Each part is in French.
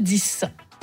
10.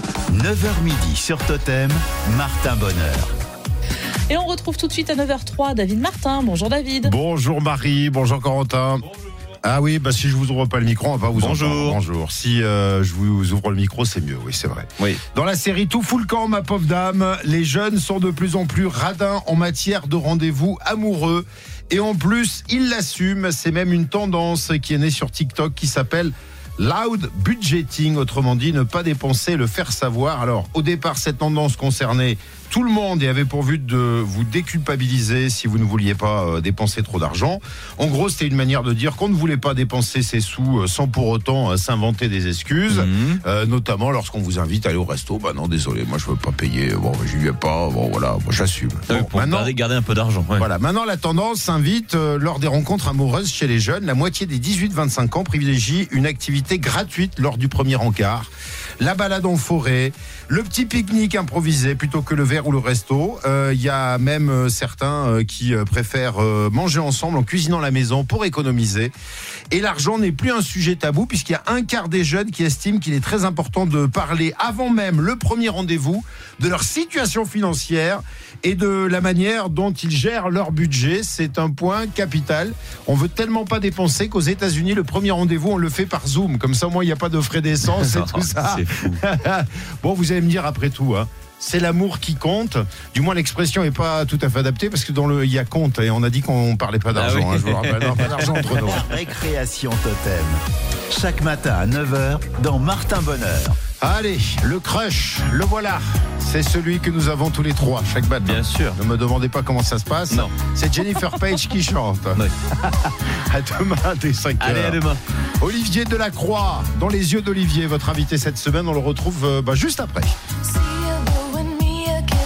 9h midi sur Totem, Martin Bonheur. Et on retrouve tout de suite à 9h03 David Martin. Bonjour David. Bonjour Marie, bonjour Corentin. Bonjour. Ah oui, si je vous ouvre pas le micro, on va vous entendre. Bonjour. Si je vous ouvre le micro, c'est mieux, oui, c'est vrai. Oui. Dans la série Tout fout le camp, ma pauvre dame, les jeunes sont de plus en plus radins en matière de rendez-vous amoureux. Et en plus, ils l'assument. C'est même une tendance qui est née sur TikTok qui s'appelle loud budgeting, autrement dit, ne pas dépenser, le faire savoir. Alors, au départ, cette tendance concernait tout le monde et avait pour but de vous déculpabiliser si vous ne vouliez pas dépenser trop d'argent. En gros, c'était une manière de dire qu'on ne voulait pas dépenser ses sous sans pour autant s'inventer des excuses, notamment lorsqu'on vous invite à aller au resto. Bah non, désolé, moi je veux pas payer. Bon, j'y vais pas. Bon, voilà, moi j'assume. Pour maintenant, garder un peu d'argent. Ouais. Voilà. Maintenant, la tendance s'invite lors des rencontres amoureuses chez les jeunes. La moitié des 18-25 ans privilégie une activité gratuite lors du premier encart. La balade en forêt, le petit pique-nique improvisé plutôt que le verre ou le resto. Y a même certains qui préfèrent manger ensemble en cuisinant à la maison pour économiser. Et l'argent n'est plus un sujet tabou puisqu'il y a un quart des jeunes qui estiment qu'il est très important de parler avant même le premier rendez-vous de leur situation financière et de la manière dont ils gèrent leur budget. C'est un point capital. On veut tellement pas dépenser qu'aux États-Unis, le premier rendez-vous, on le fait par Zoom. Comme ça, au moins, il n'y a pas de frais d'essence et tout ça. C'est fou. Bon, vous allez me dire après tout, c'est l'amour qui compte. Du moins, l'expression n'est pas tout à fait adaptée parce que il y a compte et on a dit qu'on parlait pas d'argent. Oui. Je vous rappelle, non, pas d'argent entre nous. Récréation Totem. Chaque matin à 9h dans Martin Bonheur. Allez, le crush, le voilà. C'est celui que nous avons tous les trois chaque matin. Bien sûr. Ne me demandez pas comment ça se passe. Non. C'est Jennifer Page qui chante. Oui. À demain dès 5h. Allez, à demain. Olivier Delacroix, dans les yeux d'Olivier, votre invité cette semaine, on le retrouve juste après.